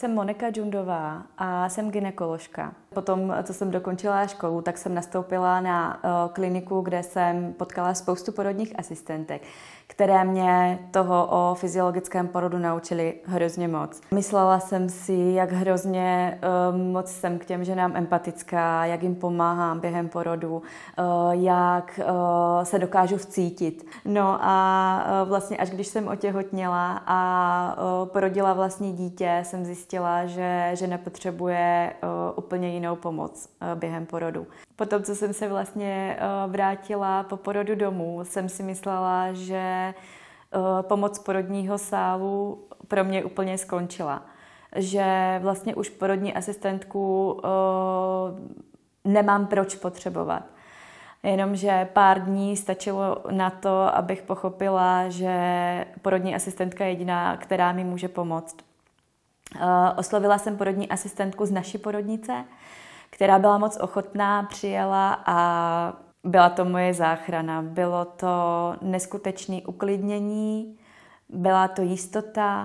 Jsem Monika Džundová a jsem gynekoložka. Potom, co jsem dokončila školu, tak jsem nastoupila na kliniku, kde jsem potkala spoustu porodních asistentek, které mě toho o fyziologickém porodu naučily hrozně moc. Myslela jsem si, jak hrozně moc jsem k těm ženám empatická, jak jim pomáhám během porodu, jak se dokážu vcítit. No a vlastně až když jsem otěhotněla a porodila vlastní dítě, jsem zjistila, že žena potřebuje úplně jinou pomoc během porodu. Potom, co jsem se vlastně vrátila po porodu domů, jsem si myslela, že pomoc porodního sálu pro mě úplně skončila. Že vlastně už porodní asistentku nemám proč potřebovat. Jenomže pár dní stačilo na to, abych pochopila, že porodní asistentka je jediná, která mi může pomoct. Oslovila jsem porodní asistentku z naší porodnice, která byla moc ochotná, přijela a byla to moje záchrana. Bylo to neskutečné uklidnění, byla to jistota,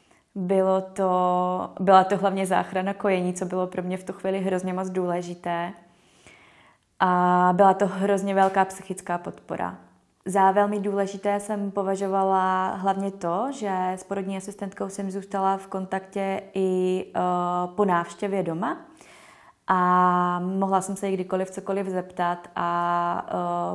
byla to hlavně záchrana kojení, co bylo pro mě v tu chvíli hrozně moc důležité. A byla to hrozně velká psychická podpora. Za velmi důležité jsem považovala hlavně to, že s porodní asistentkou jsem zůstala v kontaktě i po návštěvě doma a mohla jsem se jí kdykoliv cokoliv zeptat a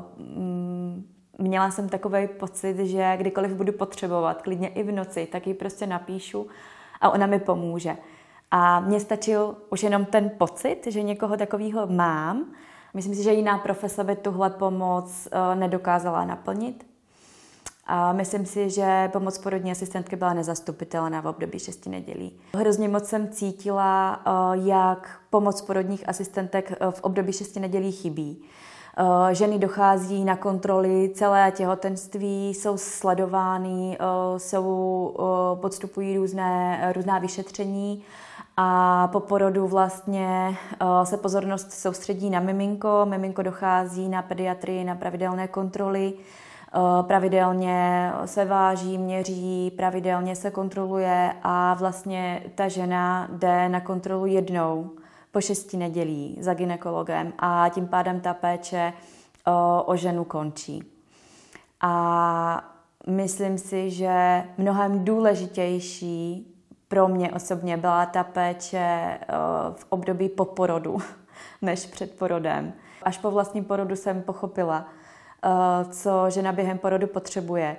měla jsem takový pocit, že kdykoliv budu potřebovat, klidně i v noci, tak jí prostě napíšu a ona mi pomůže. A mně stačil už jenom ten pocit, že někoho takového mám. Myslím si, že jiná profese by tuhle pomoc nedokázala naplnit. A myslím si, že pomoc porodní asistentky byla nezastupitelná v období 6 nedělí. Hrozně moc jsem cítila, jak pomoc porodních asistentek v období 6 nedělí chybí. Ženy dochází na kontroly celé těhotenství, jsou sledovány, podstupují různá vyšetření. A po porodu vlastně se pozornost soustředí na miminko. Miminko dochází na pediatrii, na pravidelné kontroly. Pravidelně se váží, měří, pravidelně se kontroluje a vlastně ta žena jde na kontrolu jednou po 6 nedělí za gynekologem a tím pádem ta péče o ženu končí. A myslím si, že mnohem důležitější pro mě osobně byla ta péče v období po porodu, než před porodem. Až po vlastním porodu jsem pochopila, co žena během porodu potřebuje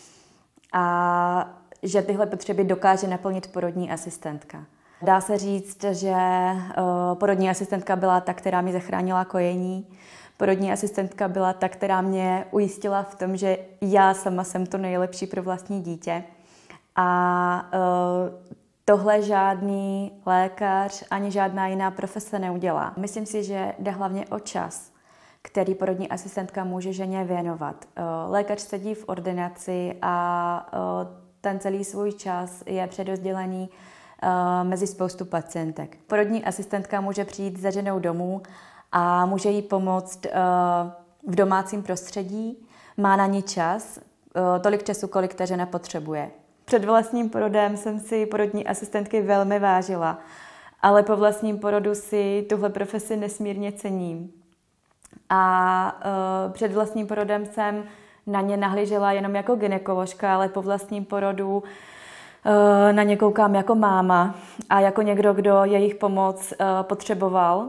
a že tyhle potřeby dokáže naplnit porodní asistentka. Dá se říct, že porodní asistentka byla ta, která mi zachránila kojení. Porodní asistentka byla ta, která mě ujistila v tom, že já sama jsem to nejlepší pro vlastní dítě. A tohle žádný lékař ani žádná jiná profese neudělá. Myslím si, že jde hlavně o čas, který porodní asistentka může ženě věnovat. Lékař sedí v ordinaci a ten celý svůj čas je přerozdělený mezi spoustu pacientek. Porodní asistentka může přijít za ženou domů a může jí pomoct v domácím prostředí. Má na ní čas, tolik času, kolik ta žena potřebuje. Před vlastním porodem jsem si porodní asistentky velmi vážila, ale po vlastním porodu si tuhle profesi nesmírně cením. A před vlastním porodem jsem na ně nahlížela jenom jako gynekoložka, ale po vlastním porodu na ně koukám jako máma a jako někdo, kdo jejich pomoc potřeboval,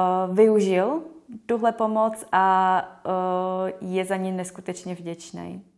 využil tuhle pomoc a je za ní neskutečně vděčný.